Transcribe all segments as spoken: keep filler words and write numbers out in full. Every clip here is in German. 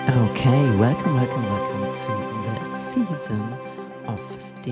Okay, welcome, welcome, welcome to the season of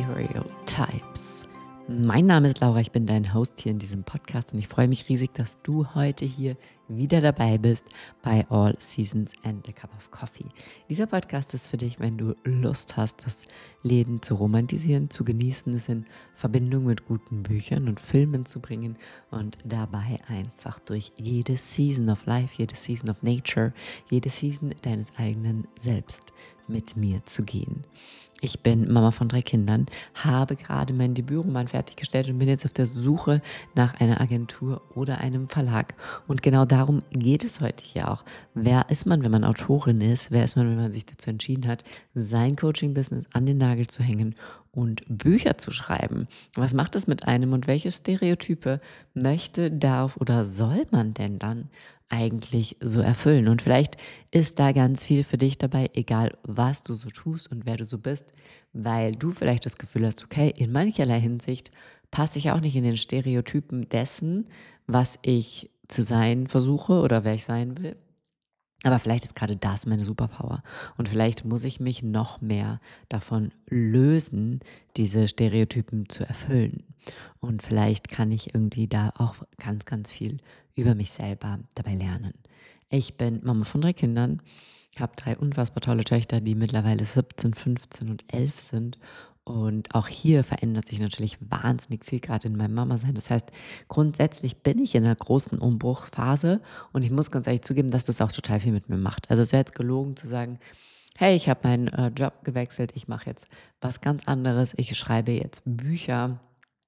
Stereotypes. Mein Name ist Laura, ich bin dein Host hier in diesem Podcast und ich freue mich riesig, dass du heute hier wieder dabei bist bei All Seasons and a Cup of Coffee. Dieser Podcast ist für dich, wenn du Lust hast, das Leben zu romantisieren, zu genießen, es in Verbindung mit guten Büchern und Filmen zu bringen und dabei einfach durch jede Season of Life, jede Season of Nature, jede Season deines eigenen Selbst mit mir zu gehen. Ich bin Mama von drei Kindern, habe gerade meinen Debütroman fertiggestellt und bin jetzt auf der Suche nach einer Agentur oder einem Verlag. Und genau darum geht es heute hier auch. Wer ist man, wenn man Autorin ist? Wer ist man, wenn man sich dazu entschieden hat, sein Coaching-Business an den Nagel zu hängen und Bücher zu schreiben? Was macht es mit einem und welche Stereotype möchte, darf oder soll man denn dann eigentlich so erfüllen? Und vielleicht ist da ganz viel für dich dabei, egal was du so tust und wer du so bist, weil du vielleicht das Gefühl hast, okay, in mancherlei Hinsicht passe ich auch nicht in den Stereotypen dessen, was ich zu sein versuche oder wer ich sein will. Aber vielleicht ist gerade das meine Superpower. Und vielleicht muss ich mich noch mehr davon lösen, diese Stereotypen zu erfüllen. Und vielleicht kann ich irgendwie da auch ganz, ganz viel über mich selber dabei lernen. Ich bin Mama von drei Kindern, habe drei unfassbar tolle Töchter, die mittlerweile siebzehn, fünfzehn und elf sind. Und auch hier verändert sich natürlich wahnsinnig viel gerade in meinem Mama-Sein. Das heißt, grundsätzlich bin ich in einer großen Umbruchphase und ich muss ganz ehrlich zugeben, dass das auch total viel mit mir macht. Also es wäre jetzt gelogen zu sagen, hey, ich habe meinen äh, Job gewechselt, ich mache jetzt was ganz anderes, ich schreibe jetzt Bücher.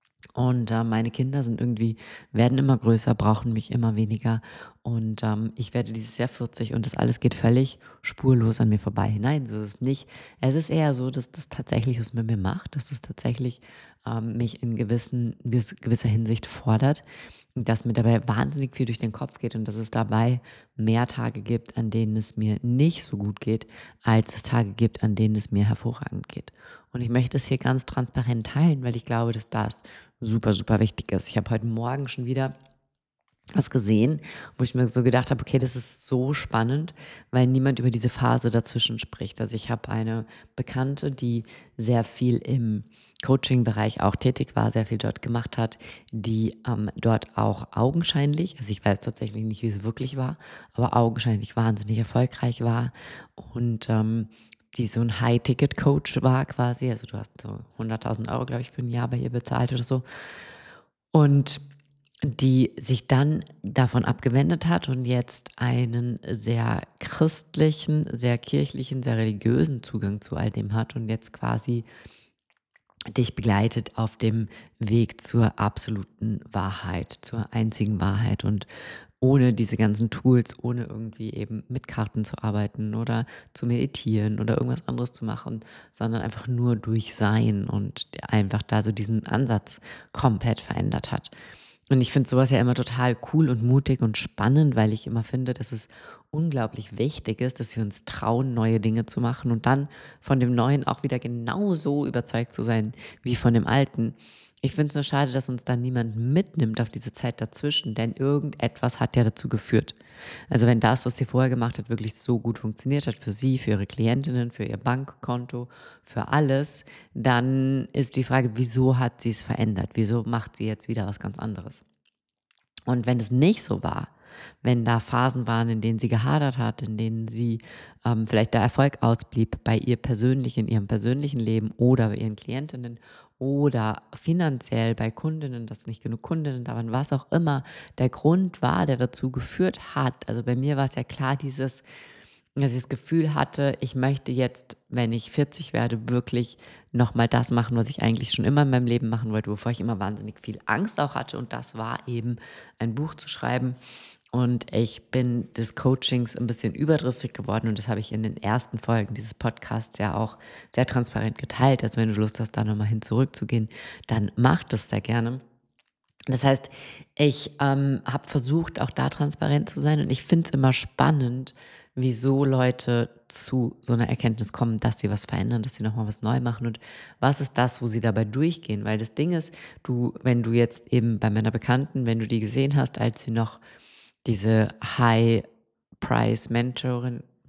Und äh, meine Kinder sind irgendwie, werden immer größer, brauchen mich immer weniger. Und ähm, ich werde dieses Jahr vierzig und das alles geht völlig spurlos an mir vorbei. Nein, so ist es nicht. Es ist eher so, dass das tatsächlich was mit mir macht, dass es tatsächlich ähm, mich in gewissen, gewiss- gewisser Hinsicht fordert. Und dass mir dabei wahnsinnig viel durch den Kopf geht und dass es dabei mehr Tage gibt, an denen es mir nicht so gut geht, als es Tage gibt, an denen es mir hervorragend geht. Und ich möchte es hier ganz transparent teilen, weil ich glaube, dass das super, super wichtig ist. Ich habe heute Morgen schon wieder was gesehen, wo ich mir so gedacht habe, okay, das ist so spannend, weil niemand über diese Phase dazwischen spricht. Also ich habe eine Bekannte, die sehr viel im Coaching-Bereich auch tätig war, sehr viel dort gemacht hat, die ähm, dort auch augenscheinlich, also ich weiß tatsächlich nicht, wie es wirklich war, aber augenscheinlich wahnsinnig erfolgreich war und ähm, die so ein High-Ticket-Coach war quasi. Also du hast so hunderttausend Euro, glaube ich, für ein Jahr bei ihr bezahlt oder so. Und die sich dann davon abgewendet hat und jetzt einen sehr christlichen, sehr kirchlichen, sehr religiösen Zugang zu all dem hat und jetzt quasi dich begleitet auf dem Weg zur absoluten Wahrheit, zur einzigen Wahrheit und ohne diese ganzen Tools, ohne irgendwie eben mit Karten zu arbeiten oder zu meditieren oder irgendwas anderes zu machen, sondern einfach nur durch Sein und einfach da so diesen Ansatz komplett verändert hat. Und ich finde sowas ja immer total cool und mutig und spannend, weil ich immer finde, dass es unglaublich wichtig ist, dass wir uns trauen, neue Dinge zu machen und dann von dem Neuen auch wieder genauso überzeugt zu sein wie von dem Alten. Ich finde es nur schade, dass uns dann niemand mitnimmt auf diese Zeit dazwischen, denn irgendetwas hat ja dazu geführt. Also wenn das, was sie vorher gemacht hat, wirklich so gut funktioniert hat für sie, für ihre Klientinnen, für ihr Bankkonto, für alles, dann ist die Frage, wieso hat sie es verändert? Wieso macht sie jetzt wieder was ganz anderes? Und wenn es nicht so war, wenn da Phasen waren, in denen sie gehadert hat, in denen sie ähm, vielleicht der Erfolg ausblieb bei ihr persönlich, in ihrem persönlichen Leben oder bei ihren Klientinnen oder finanziell bei Kundinnen, dass nicht genug Kundinnen da waren, was auch immer der Grund war, der dazu geführt hat. Also bei mir war es ja klar, dieses, dass ich das Gefühl hatte, ich möchte jetzt, wenn ich vierzig werde, wirklich nochmal das machen, was ich eigentlich schon immer in meinem Leben machen wollte, wovor ich immer wahnsinnig viel Angst auch hatte. Und das war eben, ein Buch zu schreiben. Und ich bin des Coachings ein bisschen überdrüssig geworden und das habe ich in den ersten Folgen dieses Podcasts ja auch sehr transparent geteilt. Also wenn du Lust hast, da nochmal hin zurückzugehen, dann mach das sehr gerne. Das heißt, ich ähm, habe versucht, auch da transparent zu sein und ich finde es immer spannend, wieso Leute zu so einer Erkenntnis kommen, dass sie was verändern, dass sie nochmal was neu machen und was ist das, wo sie dabei durchgehen. Weil das Ding ist, du, wenn du jetzt eben bei meiner Bekannten, wenn du die gesehen hast, als sie noch diese High-Price-Mentorin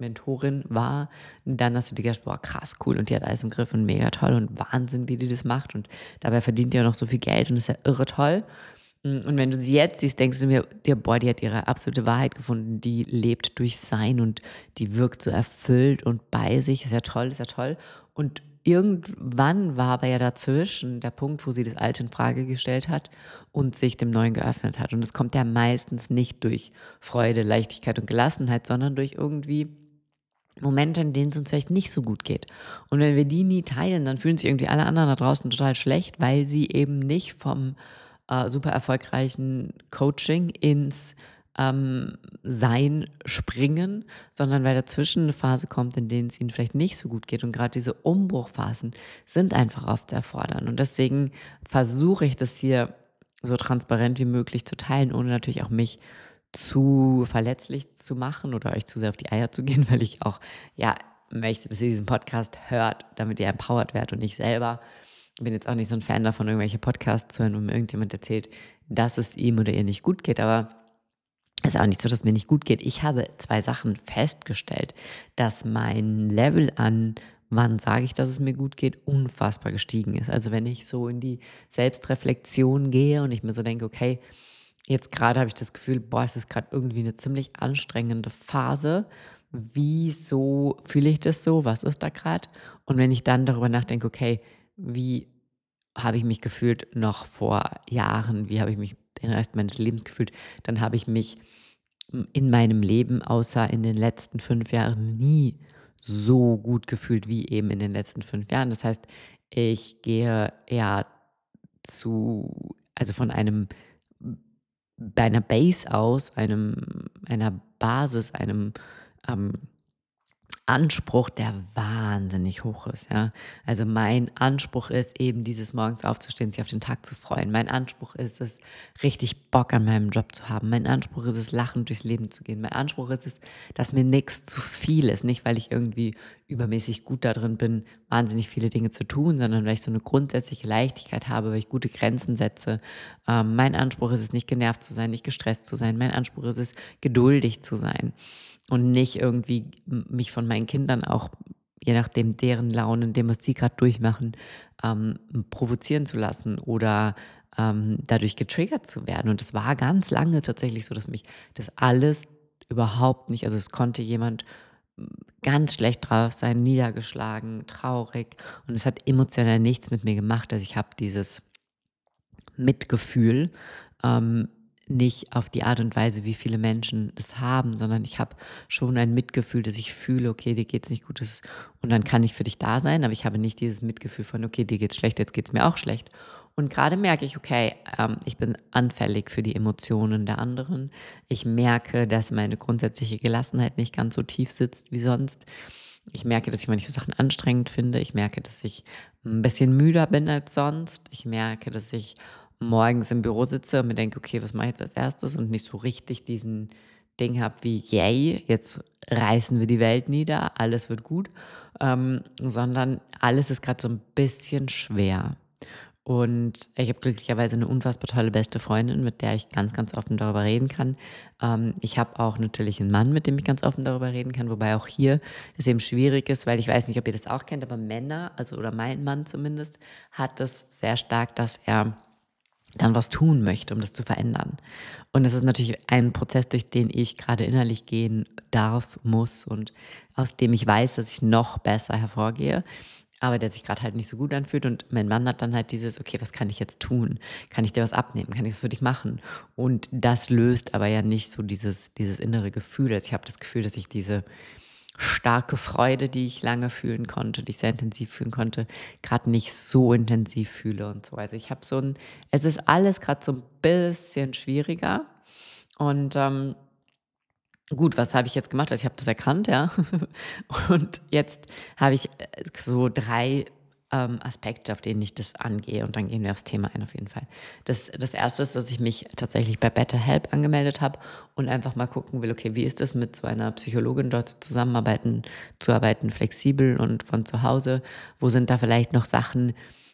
Mentorin war, dann hast du dir gedacht, boah, krass, cool und die hat alles im Griff und mega toll und Wahnsinn, wie die das macht und dabei verdient die auch noch so viel Geld und ist ja irre toll. Mm, Und wenn du sie jetzt siehst, denkst du mir, dir, boah, die hat ihre absolute Wahrheit gefunden, die lebt durch Sein und die wirkt so erfüllt und bei sich, ist ja toll, ist ja toll. Und irgendwann war aber ja dazwischen der Punkt, wo sie das Alte in Frage gestellt hat und sich dem Neuen geöffnet hat. Und es kommt ja meistens nicht durch Freude, Leichtigkeit und Gelassenheit, sondern durch irgendwie Momente, in denen es uns vielleicht nicht so gut geht. Und wenn wir die nie teilen, dann fühlen sich irgendwie alle anderen da draußen total schlecht, weil sie eben nicht vom äh, super erfolgreichen Coaching ins ähm, Sein springen, sondern weil dazwischen eine Phase kommt, in denen es ihnen vielleicht nicht so gut geht. Und gerade diese Umbruchphasen sind einfach oft sehr fordernd. Und deswegen versuche ich das hier so transparent wie möglich zu teilen, ohne natürlich auch mich zu verletzlich zu machen oder euch zu sehr auf die Eier zu gehen, weil ich auch, ja, möchte, dass ihr diesen Podcast hört, damit ihr empowered werdet und ich selber bin jetzt auch nicht so ein Fan davon, irgendwelche Podcasts zu hören, wo mir irgendjemand erzählt, dass es ihm oder ihr nicht gut geht, aber es ist auch nicht so, dass es mir nicht gut geht. Ich habe zwei Sachen festgestellt, dass mein Level an, wann sage ich, dass es mir gut geht, unfassbar gestiegen ist. Also wenn ich so in die Selbstreflexion gehe und ich mir so denke, okay, jetzt gerade habe ich das Gefühl, boah, es ist gerade irgendwie eine ziemlich anstrengende Phase. Wieso fühle ich das so? Was ist da gerade? Und wenn ich dann darüber nachdenke, okay, wie habe ich mich gefühlt noch vor Jahren? Wie habe ich mich den Rest meines Lebens gefühlt? Dann habe ich mich in meinem Leben, außer in den letzten fünf Jahren, nie so gut gefühlt wie eben in den letzten fünf Jahren. Das heißt, ich gehe eher zu, also von einem bei einer Base aus, einem, einer Basis, einem ähm, Anspruch, der wahnsinnig hoch ist, ja. Also mein Anspruch ist eben, dieses morgens aufzustehen, sich auf den Tag zu freuen. Mein Anspruch ist es, richtig Bock an meinem Job zu haben. Mein Anspruch ist es, lachend durchs Leben zu gehen. Mein Anspruch ist es, dass mir nichts zu viel ist. Nicht, weil ich irgendwie übermäßig gut darin bin, wahnsinnig viele Dinge zu tun, sondern weil ich so eine grundsätzliche Leichtigkeit habe, weil ich gute Grenzen setze. Ähm, mein Anspruch ist es, nicht genervt zu sein, nicht gestresst zu sein. Mein Anspruch ist es, geduldig zu sein und nicht irgendwie mich von meinen Kindern auch, je nachdem deren Launen, dem, was sie gerade durchmachen, ähm, provozieren zu lassen oder ähm, dadurch getriggert zu werden. Und es war ganz lange tatsächlich so, dass mich das alles überhaupt nicht, also es konnte jemand ganz schlecht drauf sein, niedergeschlagen, traurig und es hat emotional nichts mit mir gemacht. Also ich habe dieses Mitgefühl, ähm, nicht auf die Art und Weise, wie viele Menschen es haben, sondern ich habe schon ein Mitgefühl, dass ich fühle, okay, dir geht's nicht gut, das ist, und dann kann ich für dich da sein, aber ich habe nicht dieses Mitgefühl von, okay, dir geht's schlecht, jetzt geht's mir auch schlecht. Und gerade merke ich, okay, ähm, ich bin anfällig für die Emotionen der anderen. Ich merke, dass meine grundsätzliche Gelassenheit nicht ganz so tief sitzt wie sonst. Ich merke, dass ich manche Sachen anstrengend finde. Ich merke, dass ich ein bisschen müder bin als sonst. Ich merke, dass ich morgens im Büro sitze und mir denke, okay, was mache ich jetzt als erstes und nicht so richtig diesen Ding habe wie, yay, jetzt reißen wir die Welt nieder, alles wird gut, ähm, sondern alles ist gerade so ein bisschen schwer. Und ich habe glücklicherweise eine unfassbar tolle beste Freundin, mit der ich ganz, ganz offen darüber reden kann. Ähm, ich habe auch natürlich einen Mann, mit dem ich ganz offen darüber reden kann, wobei auch hier es eben schwierig ist, weil ich weiß nicht, ob ihr das auch kennt, aber Männer, also oder mein Mann zumindest, hat das sehr stark, dass er dann was tun möchte, um das zu verändern. Und das ist natürlich ein Prozess, durch den ich gerade innerlich gehen darf, muss und aus dem ich weiß, dass ich noch besser hervorgehe, aber der sich gerade halt nicht so gut anfühlt. Und mein Mann hat dann halt dieses, okay, was kann ich jetzt tun? Kann ich dir was abnehmen? Kann ich das für dich machen? Und das löst aber ja nicht so dieses, dieses innere Gefühl. Also ich habe das Gefühl, dass ich diese starke Freude, die ich lange fühlen konnte, die ich sehr intensiv fühlen konnte, gerade nicht so intensiv fühle und so. Also ich habe so ein, es ist alles gerade so ein bisschen schwieriger. Und ähm, gut, was habe ich jetzt gemacht? Also ich habe das erkannt, ja. Und jetzt habe ich äh, so drei ähm, Aspekte, auf denen ich das angehe. Und dann gehen wir aufs Thema ein, auf jeden Fall. Das, das erste ist, dass ich mich tatsächlich bei BetterHelp angemeldet habe und einfach mal gucken will, okay, wie ist das mit so einer Psychologin dort zusammenarbeiten, zu arbeiten, flexibel und von zu Hause? Wo sind da vielleicht noch Sachen,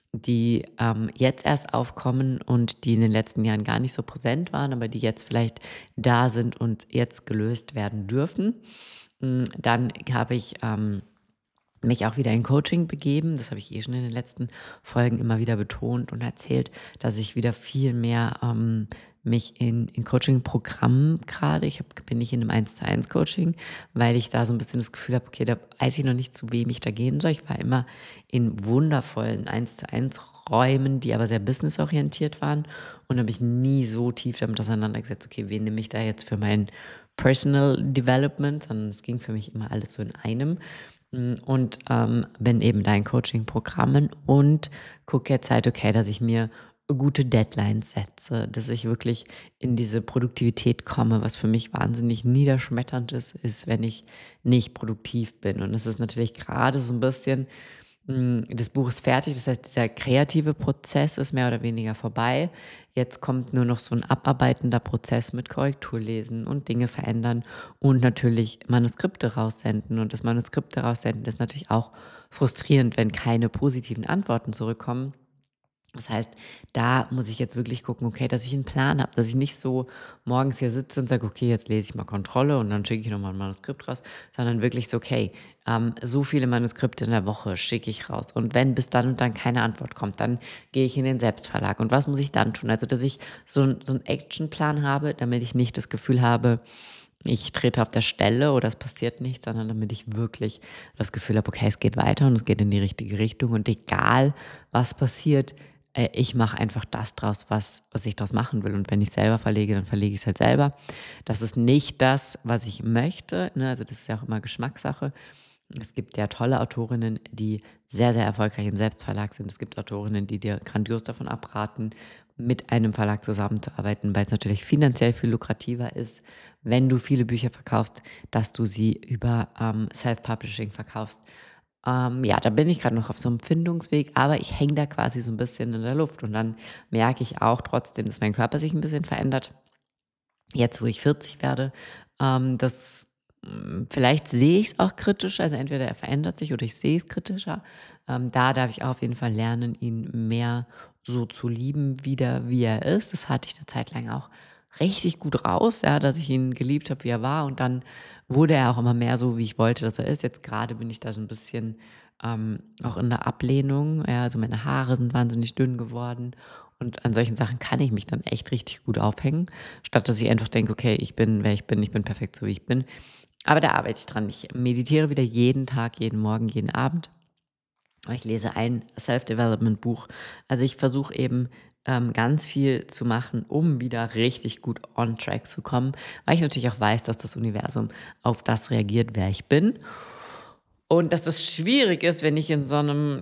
die ähm, jetzt erst aufkommen und die in den letzten Jahren gar nicht so präsent waren, aber die jetzt vielleicht da sind und jetzt gelöst werden dürfen. Mm, Dann habe ich ähm, mich auch wieder in Coaching begeben. Das habe ich eh schon in den letzten Folgen immer wieder betont und erzählt, dass ich wieder viel mehr ähm, mich in, in Coaching-Programmen gerade, ich hab, bin nicht in einem eins zu eins Coaching, weil ich da so ein bisschen das Gefühl habe, okay, da weiß ich noch nicht, zu wem ich da gehen soll. Ich war immer in wundervollen eins zu eins Räumen, die aber sehr businessorientiert waren und habe ich nie so tief damit auseinandergesetzt, okay, wen nehme ich da jetzt für mein Personal Development, sondern es ging für mich immer alles so in einem. Mm, Und ähm, bin eben da in Coaching-Programmen und gucke jetzt halt, okay, dass ich mir gute Deadlines setze, dass ich wirklich in diese Produktivität komme, was für mich wahnsinnig niederschmetternd ist, ist, wenn ich nicht produktiv bin. Und das ist natürlich gerade so ein bisschen, mm, das Buch ist fertig, das heißt, dieser kreative Prozess ist mehr oder weniger vorbei. Jetzt kommt nur noch so ein abarbeitender Prozess mit Korrekturlesen und Dinge verändern und natürlich Manuskripte raussenden. Und das Manuskripte raussenden ist natürlich auch frustrierend, wenn keine positiven Antworten zurückkommen. Das heißt, da muss ich jetzt wirklich gucken, okay, dass ich einen Plan habe, dass ich nicht so morgens hier sitze und sage: „Okay, jetzt lese ich mal Kontrolle und dann schicke ich noch mal 'n Manuskript raus“, sondern wirklich so: „Okay, ähm, so viele Manuskripte in der Woche schicke ich raus und wenn bis dann und dann keine Antwort kommt, dann gehe ich in den Selbstverlag und was muss ich dann tun?“ Also, dass ich so 'n so 'n Actionplan habe, damit ich nicht das Gefühl habe, ich trete auf der Stelle oder es passiert nichts, sondern damit ich wirklich das Gefühl habe, okay, es geht weiter und es geht in die richtige Richtung und egal, was passiert, äh, ich mache einfach das draus, was was ich draus machen will. Und wenn ich selber verlege, dann verlege ich es halt selber. Das ist nicht das, was ich möchte, ne? Also, das ist ja auch immer Geschmackssache. Es gibt ja tolle Autorinnen, die sehr, sehr erfolgreich im Selbstverlag sind. Es gibt Autorinnen, die dir grandios davon abraten, mit einem Verlag zusammenzuarbeiten, weil es natürlich finanziell viel lukrativer ist, wenn du viele Bücher verkaufst, dass du sie über ähm, Self-Publishing verkaufst. Ähm, ja, da bin ich gerade noch auf so einem Findungsweg, aber ich hänge da quasi so ein bisschen in der Luft und dann merke ich auch trotzdem, dass mein Körper sich ein bisschen verändert. Jetzt, wo ich vierzig werde, ähm, das hm, vielleicht sehe ich es auch kritisch, also entweder er verändert sich oder ich sehe es kritischer. Ähm, da darf ich auf jeden Fall lernen, ihn mehr so zu lieben wieder, wie er ist. Das hatte ich eine Zeit lang auch richtig gut raus, ja, dass ich ihn geliebt habe, wie er war und dann wurde er auch immer mehr so, wie ich wollte, dass er ist. Jetzt gerade bin ich da so ein bisschen, ähm, auch in der Ablehnung, ja, also meine Haare sind wahnsinnig dünn geworden und an solchen Sachen kann ich mich dann echt richtig gut aufhängen. Statt dass ich einfach denke: „Okay, ich bin, wer ich bin, ich bin perfekt so, wie ich bin.“ Aber da arbeite ich dran. Ich meditiere wieder jeden Tag, jeden Morgen, jeden Abend. Ich lese ein Self-Development-Buch. Also, ich versuche eben, ähm, ganz viel zu machen, um wieder richtig gut on track zu kommen, weil ich natürlich auch weiß, dass das Universum auf das reagiert, wer ich bin und dass das schwierig ist, wenn ich in so einem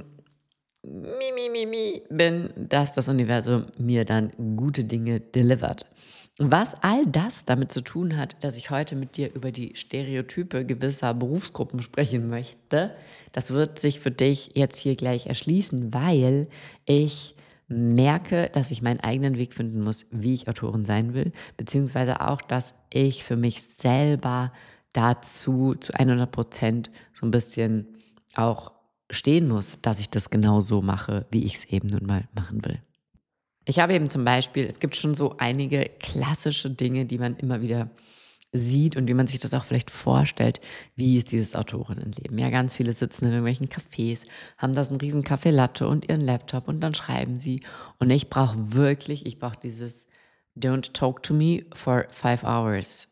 Mi, mi, mi, mi bin, dass das Universum mir dann gute Dinge delivert. Was all das damit zu tun hat, dass ich heute mit dir über die Stereotype gewisser Berufsgruppen sprechen möchte, das wird sich für dich jetzt hier gleich erschließen, weil ich merke, dass ich meinen eigenen Weg finden muss, wie ich Autorin sein will, beziehungsweise auch, dass ich für mich selber dazu zu hundert Prozent so ein bisschen auch stehen muss, dass ich das genau so mache, wie ich es eben nun mal machen will. Ich habe eben zum Beispiel, es gibt schon so einige klassische Dinge, die man immer wieder sieht und wie man sich das auch vielleicht vorstellt, wie ist dieses Autorinnenleben. Ja, ganz viele sitzen in irgendwelchen Cafés, haben da so einen riesen Kaffee Latte und ihren Laptop und dann schreiben sie. Und ich brauche wirklich, ich brauche dieses Don't talk to me for five hours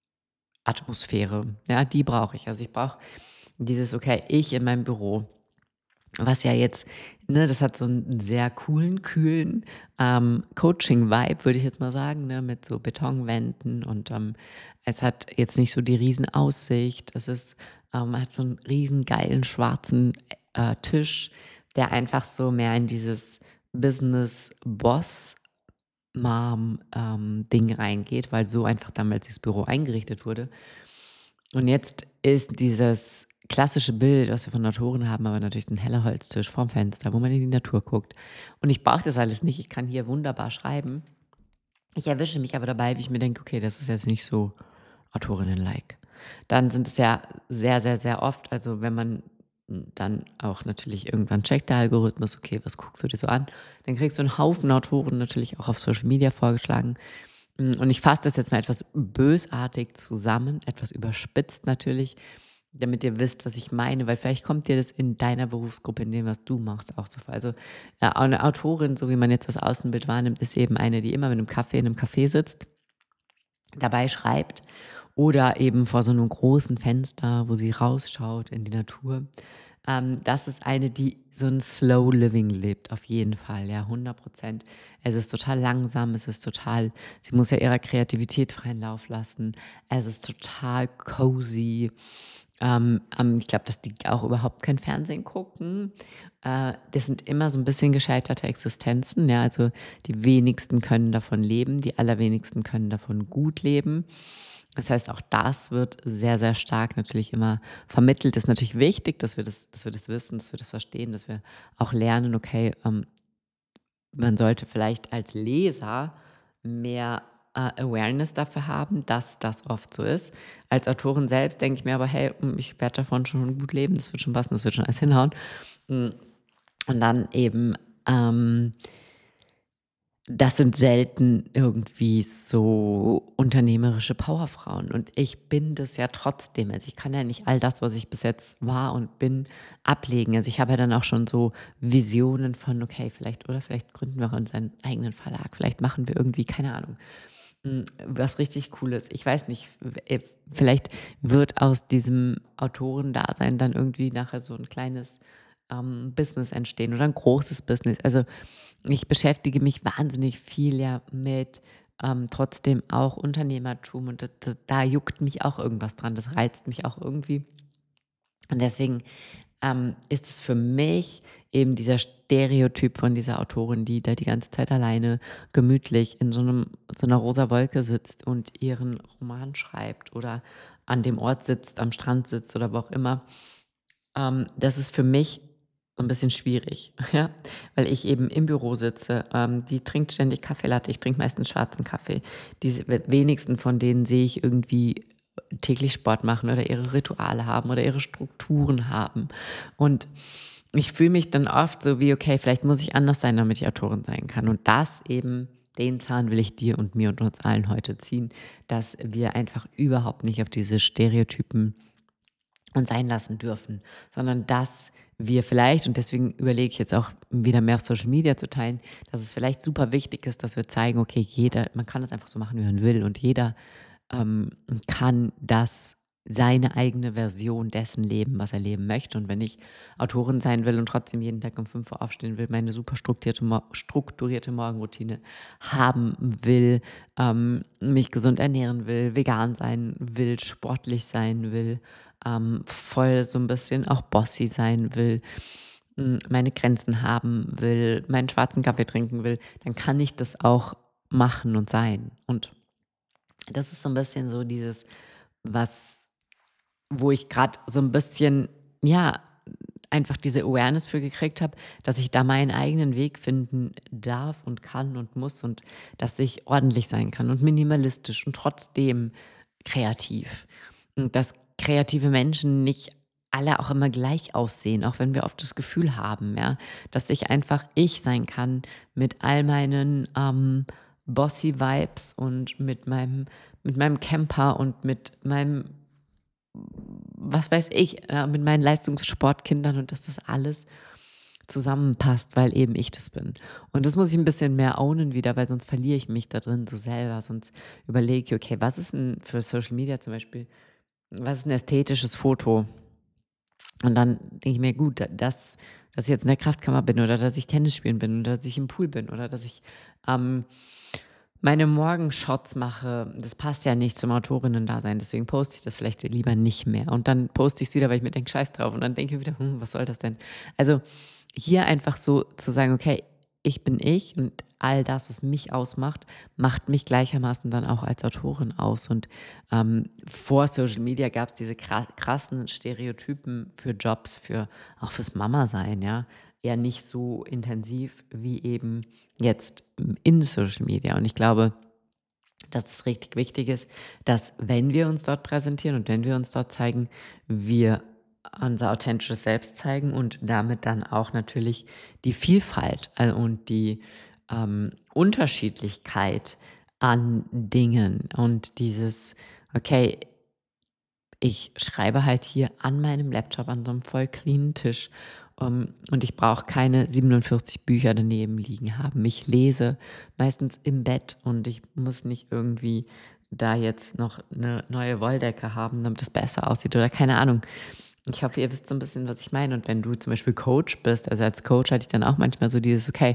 Atmosphäre. Ja, die brauche ich. Also ich brauche dieses, okay, ich in meinem Büro. Was ja jetzt, ne, das hat so einen sehr coolen, kühlen, ähm, Coaching-Vibe, würde ich jetzt mal sagen, ne, mit so Betonwänden und, ähm, es hat jetzt nicht so die Riesenaussicht. Es ist ähm, hat so einen riesen geilen schwarzen, äh, Tisch, der einfach so mehr in dieses Business-Boss Mom, ähm, Ding reingeht, weil so einfach damals dieses Büro eingerichtet wurde. Und jetzt ist dieses klassische Bild, was wir von Autoren haben, aber natürlich so 'n heller Holztisch vorm Fenster, wo man in die Natur guckt. Und ich brauche das alles nicht. Ich kann hier wunderbar schreiben. Ich erwische mich aber dabei, wie ich mir denke: „Okay, das ist jetzt nicht so Autorinnen-like.“ Dann sind es ja sehr, sehr, sehr oft, also wenn man dann auch natürlich irgendwann checkt der Algorithmus, okay, was guckst du dir so an? Dann kriegst du einen Haufen Autoren natürlich auch auf Social Media vorgeschlagen. Mm, Und ich fasse das jetzt mal etwas bösartig zusammen, etwas überspitzt natürlich, damit ihr wisst, was ich meine, weil vielleicht kommt dir das in deiner Berufsgruppe, in dem, was du machst, auch so vor. Also äh, eine Autorin, so wie man jetzt das Außenbild wahrnimmt, ist eben eine, die immer mit einem Kaffee in einem Café sitzt, dabei schreibt oder eben vor so einem großen Fenster, wo sie rausschaut in die Natur. Ähm, das ist eine, die so ein Slow Living lebt, auf jeden Fall, ja, hundert Prozent. Es ist total langsam, es ist total, sie muss ja ihrer Kreativität freien Lauf lassen. Es ist total cozy. Ähm, ähm, ich glaube, dass die auch überhaupt kein Fernsehen gucken. Äh, das sind immer so ein bisschen gescheiterte Existenzen, ja, also die wenigsten können davon leben, die allerwenigsten können davon gut leben. Das heißt, auch das wird sehr, sehr stark natürlich immer vermittelt. Ist natürlich wichtig, dass wir das, dass wir das wissen, dass wir das verstehen, dass wir auch lernen, okay, ähm, man sollte vielleicht als Leser mehr äh, Awareness dafür haben, dass das oft so ist. Als Autorin selbst denke ich mir aber, hey, mm, ich werde davon schon gut leben, das wird schon passen, das wird schon alles hinhauen. Mm, Und dann eben, ähm, das sind selten irgendwie so unternehmerische Powerfrauen. Und ich bin das ja trotzdem. Also ich kann ja nicht all das, was ich bis jetzt war und bin, ablegen. Also ich habe ja dann auch schon so Visionen von, okay, vielleicht, oder vielleicht gründen wir auch unseren eigenen Verlag. Vielleicht machen wir irgendwie, keine Ahnung, mm, was richtig Cooles. Ich weiß nicht, w- äh, vielleicht wird aus diesem Autorendasein dann irgendwie nachher so ein kleines ähm, Business entstehen oder ein großes Business. Also ich beschäftige mich wahnsinnig viel ja mit ähm, trotzdem auch Unternehmertum und da, da, da juckt mich auch irgendwas dran, das reizt mich auch irgendwie. Und deswegen ähm, ist es für mich eben dieser Stereotyp von dieser Autorin, die da die ganze Zeit alleine gemütlich in so, einem, so einer rosa Wolke sitzt und ihren Roman schreibt oder an dem Ort sitzt, am Strand sitzt oder wo auch immer. Ähm, das ist für mich so 'n bisschen schwierig, ja, weil ich eben im Büro sitze. Ähm, die trinkt ständig Kaffee Latte, ich trinke meistens schwarzen Kaffee. Die we wenigsten von denen sehe ich irgendwie täglich Sport machen oder ihre Rituale haben oder ihre Strukturen haben. Und ich fühle mich dann oft so wie: „Okay, vielleicht muss ich anders sein, damit ich Autorin sein kann.“ Und das eben den Zahn will ich dir und mir und uns allen heute ziehen, dass wir einfach überhaupt nicht auf diese Stereotypen und sein lassen dürfen, sondern dass wir vielleicht, und deswegen überlege ich jetzt auch wieder mehr auf Social Media zu teilen, dass es vielleicht super wichtig ist, dass wir zeigen, okay, jeder, man kann es einfach so machen, wie man will und jeder ähm, kann das seine eigene Version dessen leben, was er leben möchte. Und wenn ich Autorin sein will und trotzdem jeden Tag um fünf Uhr aufstehen will, meine super strukturierte, Mo strukturierte Morgenroutine haben will, ähm, mich gesund ernähren will, vegan sein will, sportlich sein will, ähm, voll so ein bisschen auch bossy sein will, hm, meine Grenzen haben will, meinen schwarzen Kaffee trinken will, dann kann ich das auch machen und sein. Und das ist so ein bisschen so dieses, was wo ich gerade so ein bisschen, ja, einfach diese Awareness für gekriegt habe, dass ich da meinen eigenen Weg finden darf und kann und muss und dass ich ordentlich sein kann und minimalistisch und trotzdem kreativ. Und dass kreative Menschen nicht alle auch immer gleich aussehen, auch wenn wir oft das Gefühl haben, ja, dass ich einfach ich sein kann mit all meinen, ähm, bossy Vibes und mit meinem mit meinem Camper und mit meinem was weiß ich, äh, mit meinen Leistungssportkindern und dass das alles zusammenpasst, weil eben ich das bin. Und das muss ich ein bisschen mehr ownen wieder, weil sonst verliere ich mich da drin so selber. Sonst überlege ich, okay, was ist denn für Social Media zum Beispiel, was ist ein ästhetisches Foto? Und dann denke ich mir, gut, da- das, dass ich jetzt in der Kraftkammer bin oder dass ich Tennis spielen bin oder dass ich im Pool bin oder dass ich ähm, meine Morgenshots mache, das passt ja nicht zum Autorinnen-Dasein, deswegen poste ich das vielleicht lieber nicht mehr. Und dann poste ich es wieder, weil ich mir denke, scheiß drauf. Und dann denke ich wieder, hm, was soll das denn? Also hier einfach so zu sagen, okay, ich bin ich und all das, was mich ausmacht, macht mich gleichermaßen dann auch als Autorin aus. Und ähm, vor Social Media gab es diese kra- krassen Stereotypen für Jobs, für auch fürs Mama-Sein, ja, eher nicht so intensiv wie eben jetzt in Social Media. Und ich glaube, dass es richtig wichtig ist, dass wenn wir uns dort präsentieren und wenn wir uns dort zeigen, wir unser authentisches Selbst zeigen und damit dann auch natürlich die Vielfalt äh, und die ähm, Unterschiedlichkeit an Dingen und dieses, okay, ich schreibe halt hier an meinem Laptop an so einem voll cleanen Tisch, ähm, und ich brauche keine siebenundvierzig Bücher daneben liegen haben. Ich lese meistens im Bett und ich muss nicht irgendwie da jetzt noch eine neue Wolldecke haben, damit es besser aussieht oder keine Ahnung. Ich hoffe, ihr wisst so ein bisschen, was ich meine. Und wenn du zum Beispiel Coach bist, also als Coach hatte ich dann auch manchmal so dieses, okay,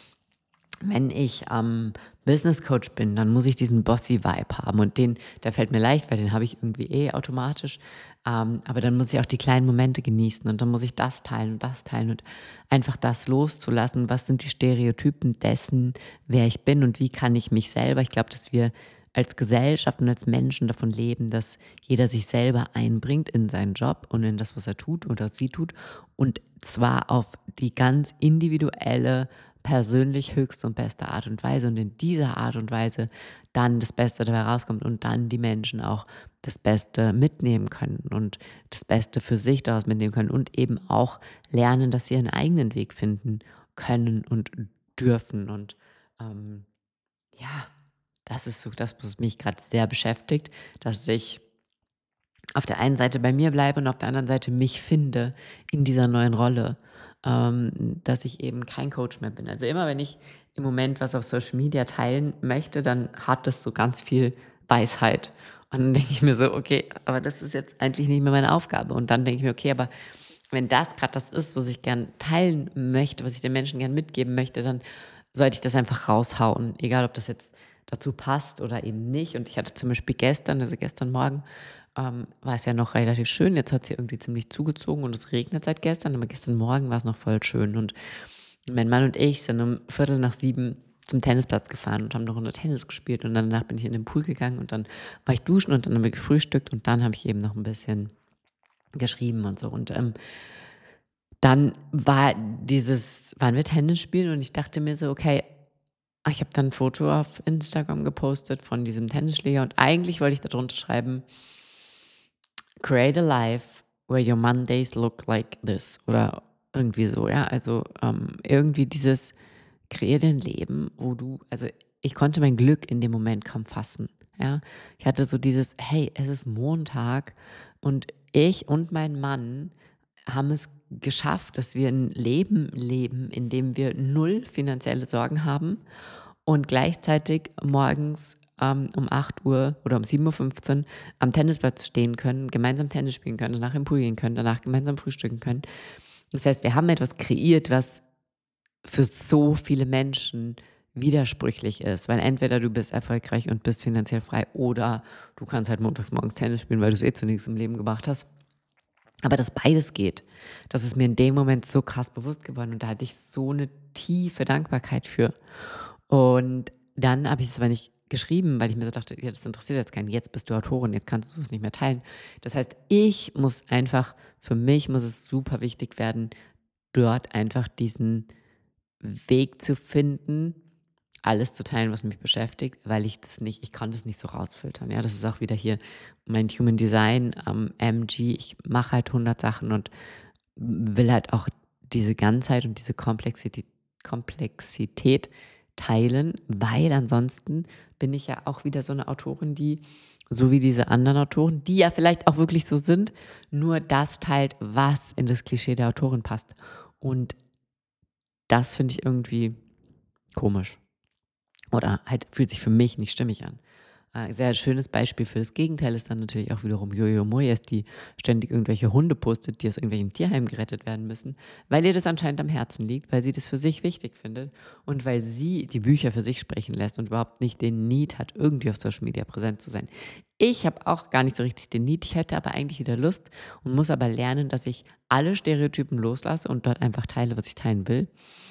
wenn ich ähm, Business Coach bin, dann muss ich diesen Bossy-Vibe haben und den, der fällt mir leicht, weil den habe ich irgendwie eh automatisch. Ähm, aber dann muss ich auch die kleinen Momente genießen und dann muss ich das teilen und das teilen und einfach das loszulassen. Was sind die Stereotypen dessen, wer ich bin und wie kann ich mich selber? Ich glaube, dass wir als Gesellschaft und als Menschen davon leben, dass jeder sich selber einbringt in seinen Job und in das, was er tut oder sie tut. Und zwar auf die ganz individuelle, persönlich höchste und beste Art und Weise und in dieser Art und Weise dann das Beste dabei rauskommt und dann die Menschen auch das Beste mitnehmen können und das Beste für sich daraus mitnehmen können und eben auch lernen, dass sie ihren eigenen Weg finden können und dürfen. Und ähm, ja, das ist so das, was mich gerade sehr beschäftigt, dass ich auf der einen Seite bei mir bleibe und auf der anderen Seite mich finde in dieser neuen Rolle, ähm, dass ich eben kein Coach mehr bin. Also immer wenn ich im Moment was auf Social Media teilen möchte, dann hat das so ganz viel Weisheit. Und dann denke ich mir so, okay, aber das ist jetzt eigentlich nicht mehr meine Aufgabe. Und dann denke ich mir, okay, aber wenn das gerade das ist, was ich gern teilen möchte, was ich den Menschen gern mitgeben möchte, dann sollte ich das einfach raushauen. Egal, ob das jetzt dazu passt oder eben nicht. Und ich hatte zum Beispiel gestern, also gestern Morgen, ähm, war es ja noch relativ schön. Jetzt hat es hier irgendwie ziemlich zugezogen und es regnet seit gestern, aber gestern Morgen war es noch voll schön. Und mein Mann und ich sind um Viertel nach sieben zum Tennisplatz gefahren und haben eine Runde Tennis gespielt. Und danach bin ich in den Pool gegangen und dann war ich duschen und dann haben wir gefrühstückt und dann habe ich eben noch ein bisschen geschrieben und so. Und ähm, dann war dieses, waren wir Tennis spielen und ich dachte mir so, okay, ah, ich habe dann ein Foto auf Instagram gepostet von diesem Tennisschläger und eigentlich wollte ich darunter schreiben, create a life where your Mondays look like this oder irgendwie so, ja, also ähm, irgendwie dieses, kreiere ein Leben, wo du, also ich konnte mein Glück in dem Moment kaum fassen, ja, ich hatte so dieses, hey, es ist Montag und ich und mein Mann haben es geschafft, dass wir ein Leben leben, in dem wir null finanzielle Sorgen haben und gleichzeitig morgens ähm, um acht Uhr oder um sieben Uhr fünfzehn am Tennisplatz stehen können, gemeinsam Tennis spielen können, danach im Pool gehen können, danach gemeinsam frühstücken können. Das heißt, wir haben etwas kreiert, was für so viele Menschen widersprüchlich ist, weil entweder du bist erfolgreich und bist finanziell frei oder du kannst halt montags morgens Tennis spielen, weil du es eh zu nichts im Leben gemacht hast. Aber dass beides geht, das ist mir in dem Moment so krass bewusst geworden und da hatte ich so eine tiefe Dankbarkeit für. Und dann habe ich es aber nicht geschrieben, weil ich mir so dachte, ja, das interessiert jetzt keinen. Jetzt bist du Autorin, jetzt kannst du es nicht mehr teilen. Das heißt, ich muss einfach, für mich muss es super wichtig werden, dort einfach diesen Weg zu finden, alles zu teilen, was mich beschäftigt, weil ich das nicht, ich kann das nicht so rausfiltern. Ja, das ist auch wieder hier mein Human Design, ähm, M G. Ich mache halt hundert Sachen und will halt auch diese Ganzheit und diese Komplexität, Komplexität teilen, weil ansonsten bin ich ja auch wieder so eine Autorin, die, so wie diese anderen Autoren, die ja vielleicht auch wirklich so sind, nur das teilt, was in das Klischee der Autorin passt. Und das finde ich irgendwie komisch. Oder halt fühlt sich für mich nicht stimmig an. Ein sehr schönes Beispiel für das Gegenteil ist dann natürlich auch wiederum Jojo Moyes, die ständig irgendwelche Hunde postet, die aus irgendwelchen Tierheimen gerettet werden müssen, weil ihr das anscheinend am Herzen liegt, weil sie das für sich wichtig findet und weil sie die Bücher für sich sprechen lässt und überhaupt nicht den Need hat, irgendwie auf Social Media präsent zu sein. Ich habe auch gar nicht so richtig den Need, ich hätte aber eigentlich wieder Lust und muss aber lernen, dass ich alle Stereotypen loslasse und dort einfach teile, was ich teilen will,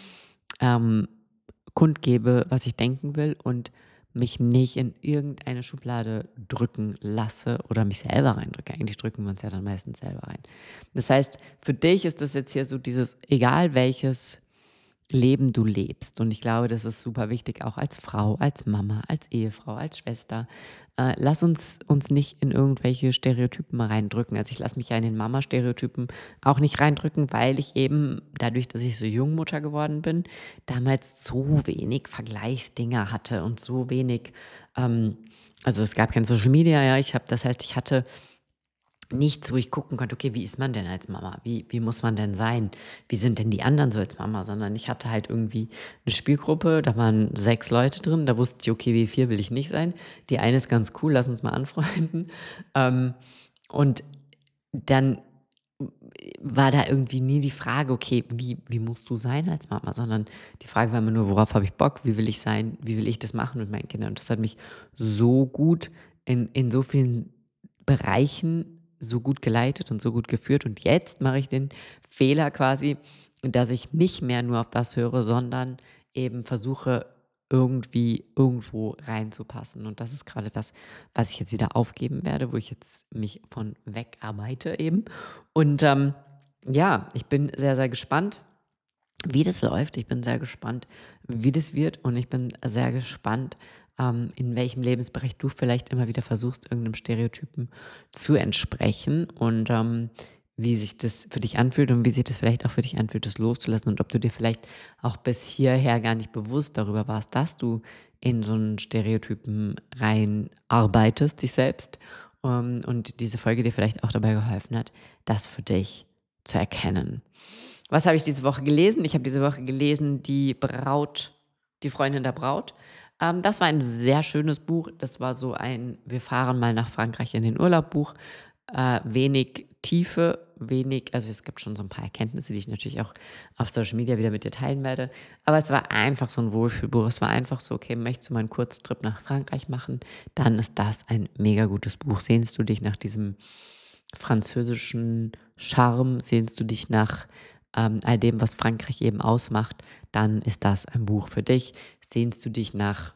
ähm, kundgebe, was ich denken will und mich nicht in irgendeine Schublade drücken lasse oder mich selber reindrücke. Eigentlich drücken wir uns ja dann meistens selber rein. Das heißt, für dich ist das jetzt hier so dieses, egal welches Leben du lebst. Und ich glaube, das ist super wichtig, auch als Frau, als Mama, als Ehefrau, als Schwester. Äh, lass uns uns nicht in irgendwelche Stereotypen reindrücken. Also ich lasse mich ja in den Mama-Stereotypen auch nicht reindrücken, weil ich eben dadurch, dass ich so jung Mutter geworden bin, damals so wenig Vergleichsdinger hatte und so wenig, ähm, also es gab kein Social Media, ja, ich habe, das heißt, ich hatte nichts, wo ich gucken konnte, okay, wie ist man denn als Mama? Wie, wie muss man denn sein? Wie sind denn die anderen so als Mama? Sondern ich hatte halt irgendwie eine Spielgruppe, da waren sechs Leute drin, da wusste ich, okay, wie vier will ich nicht sein. Die eine ist ganz cool, lass uns mal anfreunden. Ähm, und dann war da irgendwie nie die Frage, okay, wie, wie musst du sein als Mama, sondern die Frage war immer nur, worauf habe ich Bock, wie will ich sein, wie will ich das machen mit meinen Kindern. Und das hat mich so gut in, in so vielen Bereichen so gut geleitet und so gut geführt. Und jetzt mache ich den Fehler quasi, dass ich nicht mehr nur auf das höre, sondern eben versuche, irgendwie irgendwo reinzupassen. Und das ist gerade das, was ich jetzt wieder aufgeben werde, wo ich jetzt mich von wegarbeite eben. Und ähm, ja, ich bin sehr, sehr gespannt, wie das läuft. Ich bin sehr gespannt, wie das wird. Und ich bin sehr gespannt, ähm, in welchem Lebensbereich du vielleicht immer wieder versuchst, irgendeinem Stereotypen zu entsprechen und ähm, wie sich das für dich anfühlt und wie sich das vielleicht auch für dich anfühlt, das loszulassen und ob du dir vielleicht auch bis hierher gar nicht bewusst darüber warst, dass du in so einen Stereotypen reinarbeitest, dich selbst, ähm, und diese Folge dir vielleicht auch dabei geholfen hat, das für dich zu erkennen. Was habe ich diese Woche gelesen? Ich habe diese Woche gelesen Die Braut, die Freundin der Braut. Ähm, das war ein sehr schönes Buch. Das war so ein Wir fahren mal nach Frankreich in den Urlaub Buch. Äh, wenig Tiefe, wenig, also es gibt schon so ein paar Erkenntnisse, die ich natürlich auch auf Social Media wieder mit dir teilen werde. Aber es war einfach so ein Wohlfühlbuch. Es war einfach so, okay, möchtest du mal einen Kurztrip nach Frankreich machen? Dann ist das ein mega gutes Buch. Sehnst du dich nach diesem französischen Charme? Sehnst du dich nach ähm, all dem, was Frankreich eben ausmacht? Dann ist das ein Buch für dich. Sehnst du dich nach,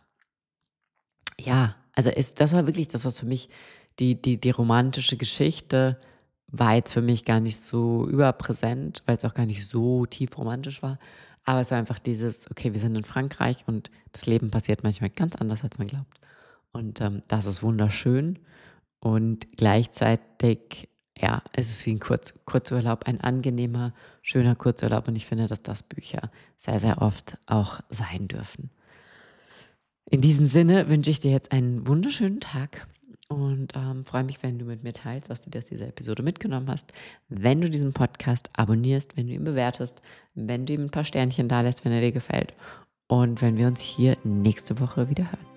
ja, also ist, das war wirklich das, was für mich die, die, die romantische Geschichte war jetzt für mich gar nicht so überpräsent, weil es auch gar nicht so tief romantisch war. Aber es war einfach dieses, okay, wir sind in Frankreich und das Leben passiert manchmal ganz anders, als man glaubt. Und ähm, das ist wunderschön. Und gleichzeitig, ja, es ist wie ein Kurz, Kurzurlaub, ein angenehmer, schöner Kurzurlaub. Und ich finde, dass das Bücher sehr, sehr oft auch sein dürfen. In diesem Sinne wünsche ich dir jetzt einen wunderschönen Tag und ähm, freue mich, wenn du mit mir teilst, was du aus dieser Episode mitgenommen hast. Wenn du diesen Podcast abonnierst, wenn du ihn bewertest, wenn du ihm ein paar Sternchen da lässt, wenn er dir gefällt und wenn wir uns hier nächste Woche wieder hören.